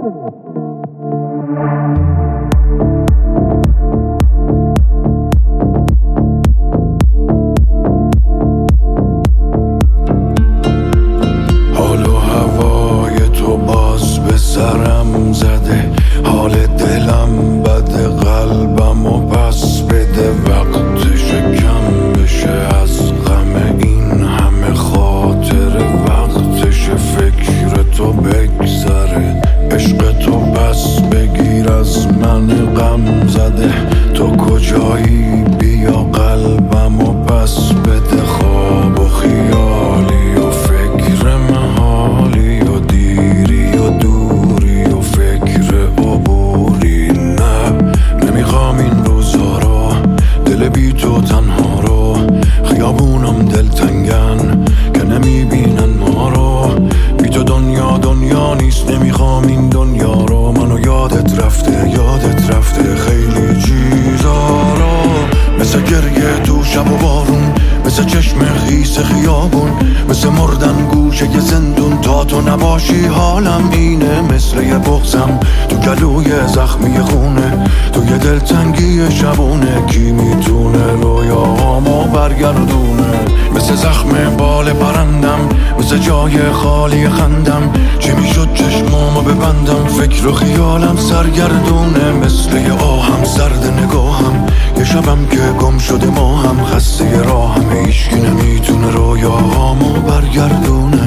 حال و هوای تو باز به سرم زده، حال دلم بده، قلبم و پس بده. وقتش کم بشه از غم این همه خاطره، وقتش فکر تو بگذره، عشق تو پس بگیر از من غم زده. تو کجایی بیا قلبم و پس بده، خواب و خیالی و فکر محالی و دیری و دوری و فکر عبوری. نه نمیخوام این روزا رو، دل بی تو تنها رو، خیابونم دلتنگن که نمیبینن ما رو. بی تو دنیا نیست، نمیخوام این دنیا رو. منو یادت رفته خیلی چیزا رو، مثل گریه تو شب و بارون، مثل چشم خیس خیابون، مثل مردن گوشه یه زندون. تا تو نباشی حالم اینه، مثل یه بغضم تو گلوی زخمی خونه، تو یه دلتنگی شبونه. کی میتونه رویاهامو برگردونه؟ مثل زخم بال پرندم، مثل جای خالی خندم. چی میشد چشمامو ببندم، فکر و خیالم سرگردونه. مثل یه آهم سرد نگاهم، یه شبم که گم شده ما هم، خسته راهم، هیچکی نمیتونه رویاهامو برگردونه.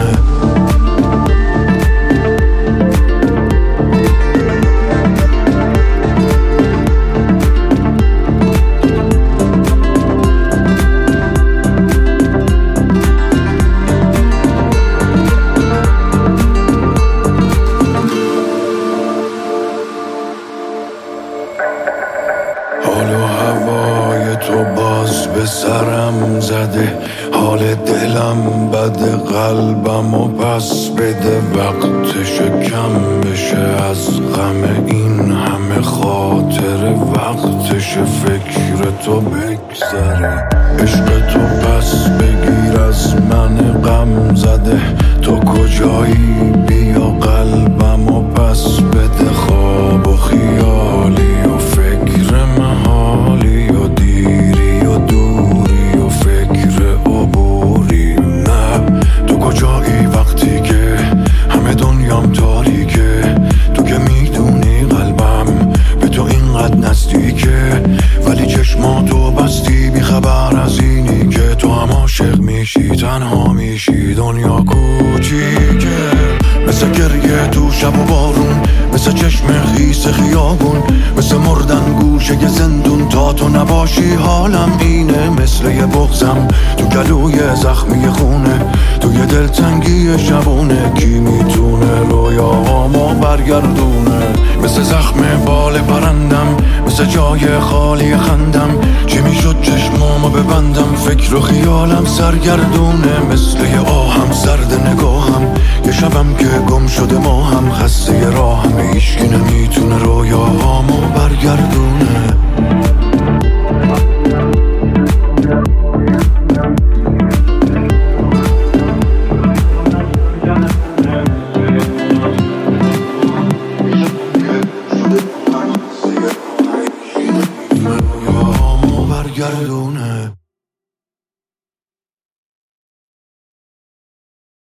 حال و هوای تو باز به سرم زده، حال دلم بده، قلبم و پس بده. وقتش کم بشه از غم این همه خاطره، وقتش فکر تو بگذره، عشق تو پس بگیر از من غم زده. تو کجایی بیا قلبم و پس بده، خواب و خیالی و فکر محالی و دیری و دوری و فکر عبوری. نه تو کجایی وقتی که همه دنیام تاریکه؟ تو که میدونی قلبم به تو اینقدر نزدیکه، ولی چشماتو بستی بی خبر از اینی که تو هم عاشق میشی، تنها میشی، دنیا کوچیکه. مثل گریه تو شب و بارون، مثل چشم خیس خیابون، مثل مردن گوشه یه زندون. تا تو نباشی حالم اینه، مثل یه بغضم تو گلوی زخمی خونه، تو یه دلتنگی شبونه. کی میتونه رویاهامو برگردونه؟ مثل زخم بال پرندم، مثل جای خالی خندم. چی میشد چشمامو ببندم، فکر و خیالم سرگردونه. مثل یه آهم سرد نگاهم، یه شبم که گم شده ما هم، خسته راهم، هیچکی نمیتونه رویاهامو برگردونه.